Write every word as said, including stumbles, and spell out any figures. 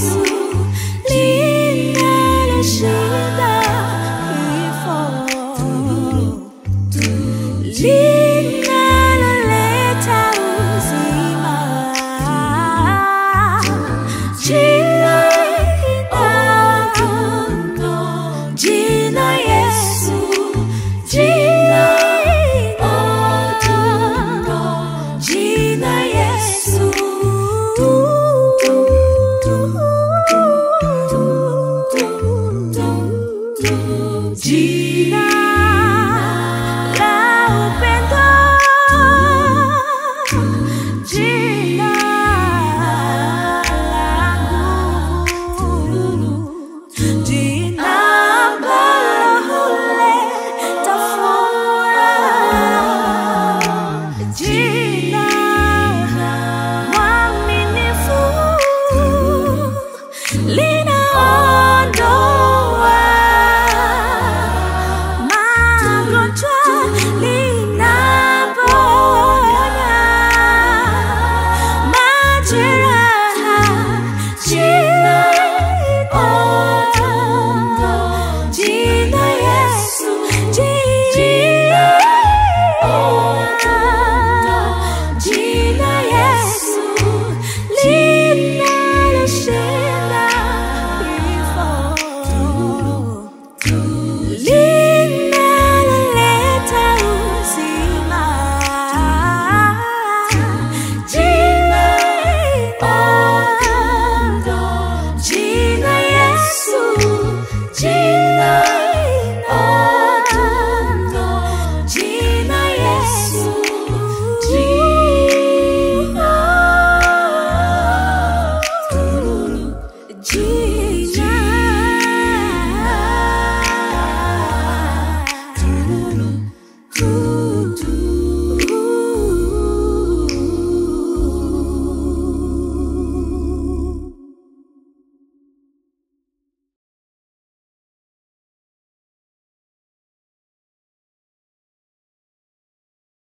Yesu linaloshinda kifo, linaloleta uzima. Jina, jina Yesu, jina, jina Yesu. Jina la upendo, jina la nguvu, jina ambalo huleta furaha, jina mwaminifu, linaondoa magonjwa, linaponya majeraha. Jina, jina Yesu, jina, jina Yesu linaloshinda kifo, linaloleta uzima. Jina, jina Yesu, jina, jina Yesu, jina, jina.